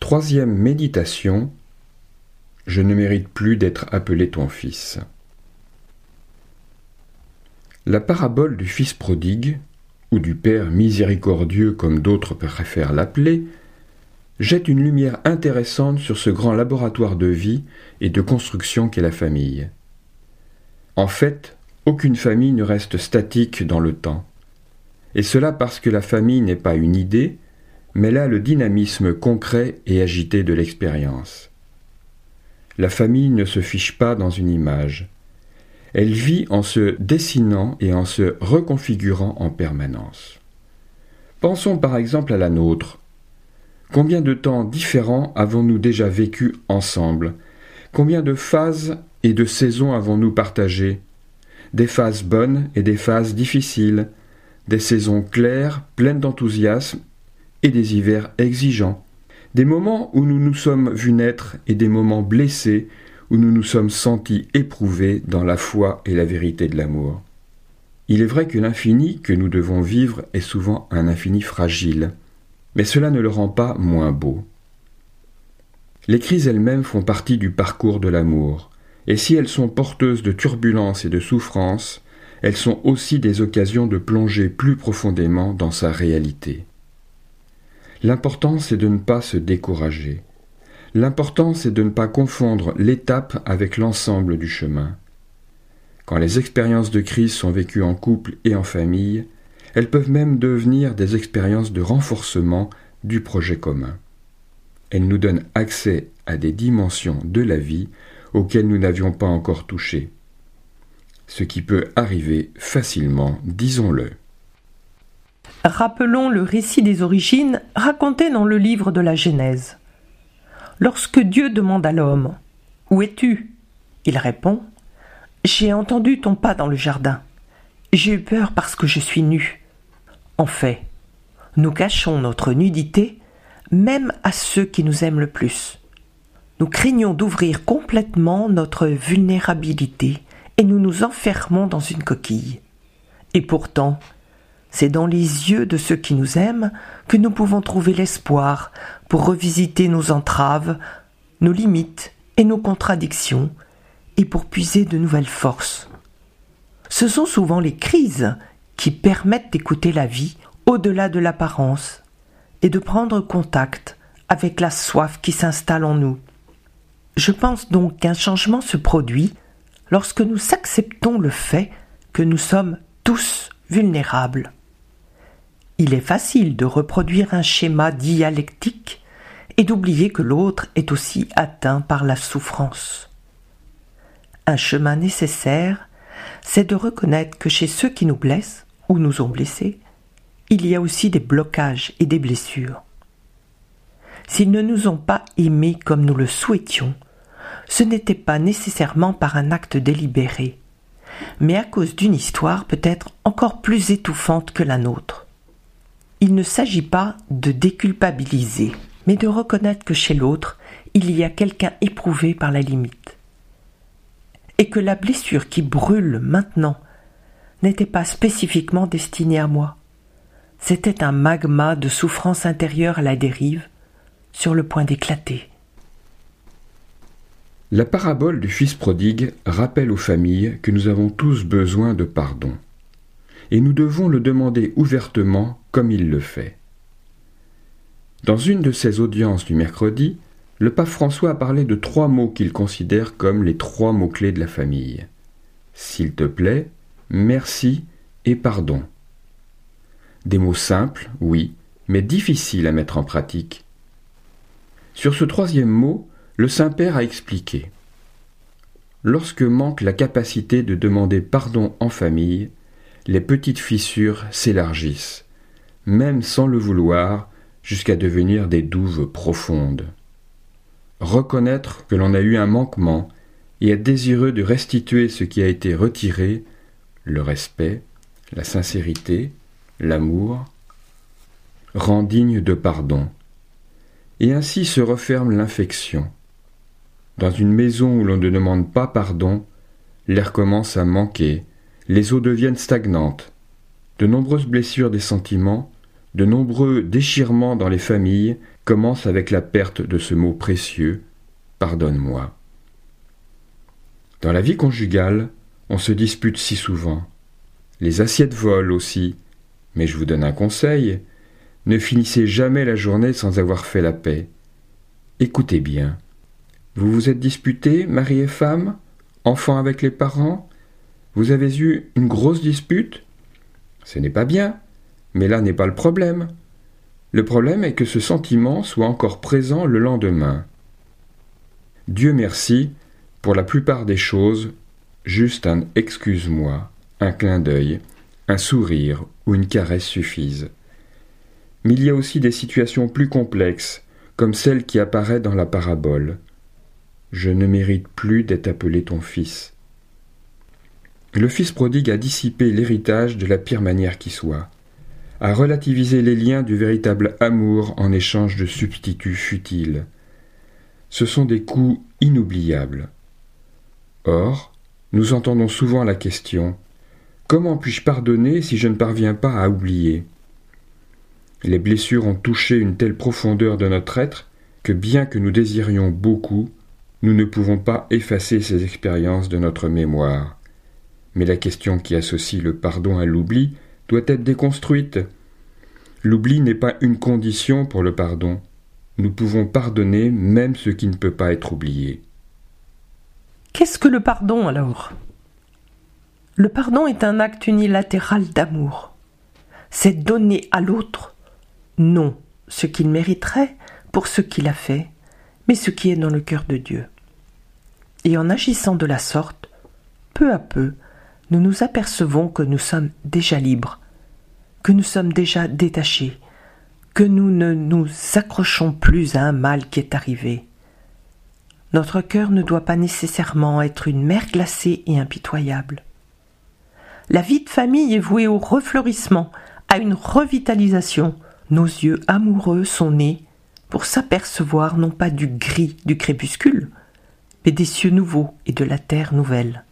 Troisième méditation. Je ne mérite plus d'être appelé ton fils. La parabole du fils prodigue, ou du père miséricordieux comme d'autres préfèrent l'appeler, jette une lumière intéressante sur ce grand laboratoire de vie et de construction qu'est la famille. En fait, aucune famille ne reste statique dans le temps. Et cela parce que la famille n'est pas une idée, mais là le dynamisme concret et agité de l'expérience. La famille ne se fiche pas dans une image. Elle vit en se dessinant et en se reconfigurant en permanence. Pensons par exemple à la nôtre. Combien de temps différents avons-nous déjà vécu ensemble? Combien de phases et de saisons avons-nous partagées? Des phases bonnes et des phases difficiles, des saisons claires, pleines d'enthousiasme, et des hivers exigeants, des moments où nous nous sommes vus naître et des moments blessés où nous nous sommes sentis éprouvés dans la foi et la vérité de l'amour. Il est vrai que l'infini que nous devons vivre est souvent un infini fragile, mais cela ne le rend pas moins beau. Les crises elles-mêmes font partie du parcours de l'amour, et si elles sont porteuses de turbulences et de souffrances, elles sont aussi des occasions de plonger plus profondément dans sa réalité. L'important, c'est de ne pas se décourager. L'important, c'est de ne pas confondre l'étape avec l'ensemble du chemin. Quand les expériences de crise sont vécues en couple et en famille, elles peuvent même devenir des expériences de renforcement du projet commun. Elles nous donnent accès à des dimensions de la vie auxquelles nous n'avions pas encore touché. Ce qui peut arriver facilement, disons-le. Rappelons le récit des origines raconté dans le livre de la Genèse. Lorsque Dieu demande à l'homme « Où es-tu » il répond « J'ai entendu ton pas dans le jardin. J'ai eu peur parce que je suis nu. » En fait, nous cachons notre nudité même à ceux qui nous aiment le plus. Nous craignons d'ouvrir complètement notre vulnérabilité et nous nous enfermons dans une coquille. Et pourtant, c'est dans les yeux de ceux qui nous aiment que nous pouvons trouver l'espoir pour revisiter nos entraves, nos limites et nos contradictions, et pour puiser de nouvelles forces. Ce sont souvent les crises qui permettent d'écouter la vie au-delà de l'apparence et de prendre contact avec la soif qui s'installe en nous. Je pense donc qu'un changement se produit lorsque nous acceptons le fait que nous sommes tous vulnérables. Il est facile de reproduire un schéma dialectique et d'oublier que l'autre est aussi atteint par la souffrance. Un chemin nécessaire, c'est de reconnaître que chez ceux qui nous blessent ou nous ont blessés, il y a aussi des blocages et des blessures. S'ils ne nous ont pas aimés comme nous le souhaitions, ce n'était pas nécessairement par un acte délibéré, mais à cause d'une histoire peut-être encore plus étouffante que la nôtre. Il ne s'agit pas de déculpabiliser, mais de reconnaître que chez l'autre, il y a quelqu'un éprouvé par la limite. Et que la blessure qui brûle maintenant n'était pas spécifiquement destinée à moi. C'était un magma de souffrance intérieure à la dérive, sur le point d'éclater. La parabole du fils prodigue rappelle aux familles que nous avons tous besoin de pardon. Et nous devons le demander ouvertement comme il le fait. Dans une de ses audiences du mercredi, le pape François a parlé de 3 mots qu'il considère comme les 3 mots-clés de la famille. S'il te plaît, merci et pardon. Des mots simples, oui, mais difficiles à mettre en pratique. Sur ce 3e mot, le Saint-Père a expliqué. Lorsque manque la capacité de demander pardon en famille, les petites fissures s'élargissent, même sans le vouloir, jusqu'à devenir des douves profondes. Reconnaître que l'on a eu un manquement et être désireux de restituer ce qui a été retiré, le respect, la sincérité, l'amour, rend digne de pardon. Et ainsi se referme l'infection. Dans une maison où l'on ne demande pas pardon, l'air commence à manquer, les eaux deviennent stagnantes. De nombreuses blessures des sentiments, de nombreux déchirements dans les familles commencent avec la perte de ce mot précieux, pardonne-moi. Dans la vie conjugale, on se dispute si souvent. Les assiettes volent aussi, mais je vous donne un conseil, ne finissez jamais la journée sans avoir fait la paix. Écoutez bien. Vous vous êtes disputés, mari et femme, enfants avec les parents? Vous avez eu une grosse dispute? Ce n'est pas bien, mais là n'est pas le problème. Le problème est que ce sentiment soit encore présent le lendemain. Dieu merci, pour la plupart des choses, juste un « excuse-moi », un clin d'œil, un sourire ou une caresse suffisent. Mais il y a aussi des situations plus complexes, comme celle qui apparaît dans la parabole. « Je ne mérite plus d'être appelé ton fils ». Le fils prodigue a dissipé l'héritage de la pire manière qui soit, a relativisé les liens du véritable amour en échange de substituts futiles. Ce sont des coups inoubliables. Or, nous entendons souvent la question « Comment puis-je pardonner si je ne parviens pas à oublier ?» Les blessures ont touché une telle profondeur de notre être que bien que nous désirions beaucoup, nous ne pouvons pas effacer ces expériences de notre mémoire. Mais la question qui associe le pardon à l'oubli doit être déconstruite. L'oubli n'est pas une condition pour le pardon. Nous pouvons pardonner même ce qui ne peut pas être oublié. Qu'est-ce que le pardon alors ? Le pardon est un acte unilatéral d'amour. C'est donner à l'autre, non ce qu'il mériterait pour ce qu'il a fait, mais ce qui est dans le cœur de Dieu. Et en agissant de la sorte, peu à peu, nous nous apercevons que nous sommes déjà libres, que nous sommes déjà détachés, que nous ne nous accrochons plus à un mal qui est arrivé. Notre cœur ne doit pas nécessairement être une mer glacée et impitoyable. La vie de famille est vouée au refleurissement, à une revitalisation. Nos yeux amoureux sont nés pour s'apercevoir non pas du gris du crépuscule, mais des cieux nouveaux et de la terre nouvelle.